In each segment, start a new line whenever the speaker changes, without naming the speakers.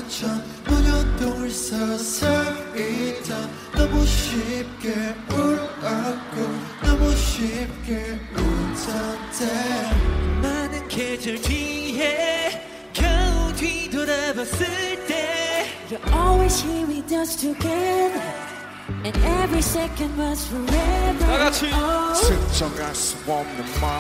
전 문연동을 서서히던 너무 쉽게 울었고 너무 쉽게 웃었대.
많은 계절 뒤에 겨우 뒤돌아봤을 때
You're always here with us together And every second was forever.
다같이
스쳐갈 수 없는 맘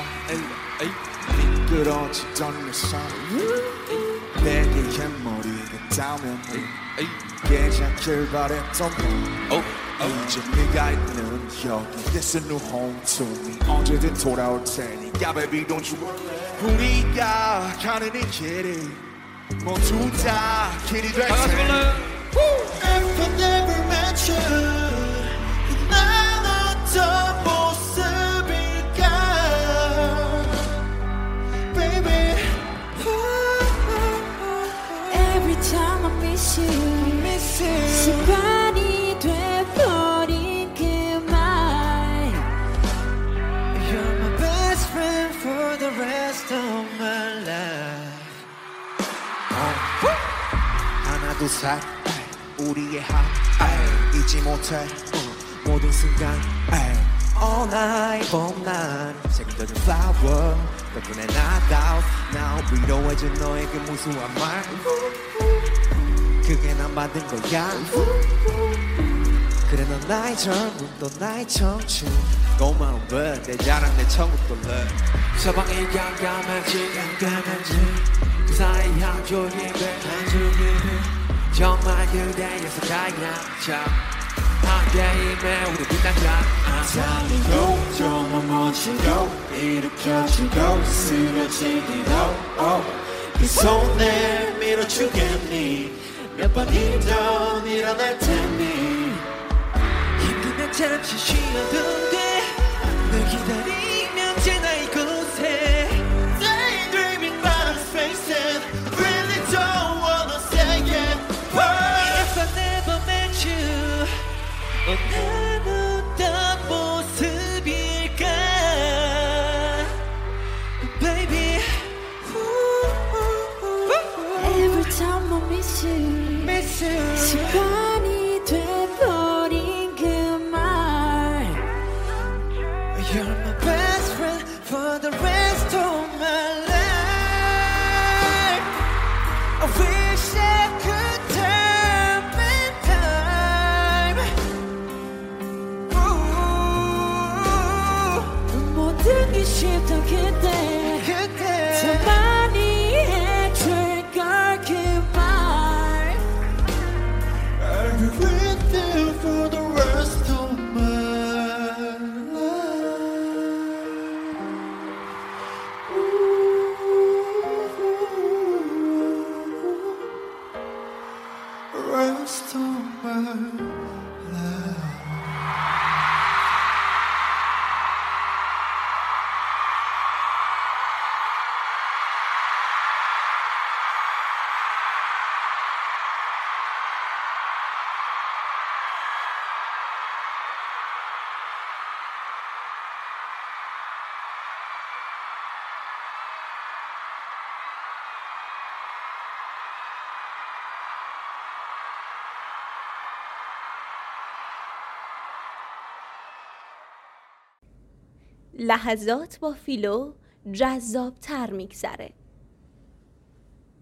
미끄러지던 내 삶 내게 머리를 닿으면 깨작길 바랬던 너 이제 네가 있는 여기 This is new home to me 언제든 돌아올 테니까 baby don't you worry 우리가 가는 이 길이 모두 다 길이 될
다같이
테니
불러요.
If I never met you 난 어떤 모습일까 Baby
Every time I miss you 습관이 돼버린 그 말
You're my best friend for the rest of my life.
하나 둘 셋 우리의 한 잊지 못해 모든 순간
All night 봄날 색도는 flower 덕분에 나다운 Now 위로해준 너의 그 무수한 말 그게 난 만든 거야 그래 넌 나의 젊음 또 나의 청춘 고마운 bird 내 자랑 내 천국도 love
서방이 깜깜한지 그 사이 한 줄기 한 줄기 정말 그대에서 가야죠 함께임에 우리 빛나자
달리고 좀 넘어지고 일으켜주고 쓰러지기도 그 손을 밀어주겠니 몇 번이든 일어날 테니
힘들면 잠시 쉬어도 돼널 기다리면 제나 이곳에
Daydreaming about our faces Really don't wanna say it
If I never met you 난 어떤 모습일까 Baby
Every time I miss you 습관이 돼버린 그 말
You're my best friend for the rest of my life I wish I could turn back time
모든 게 쉽던 그때 더 많이 해줄 걸 그 말
I'll be with you for the rest of my life Rest of my life
لحظات با فیلو جذاب تر میگذره.